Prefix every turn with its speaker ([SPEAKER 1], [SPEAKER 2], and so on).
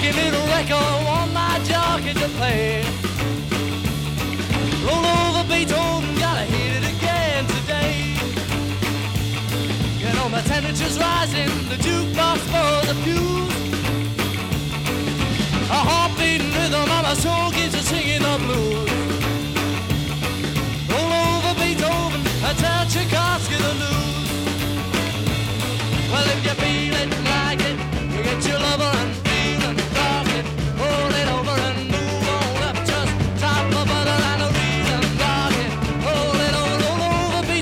[SPEAKER 1] funky little record on my jockey to play. Roll over Beethoven, gotta hit it again today. You know my temperature's rising, the jukebox for the fuse. A heart beating rhythm of my soul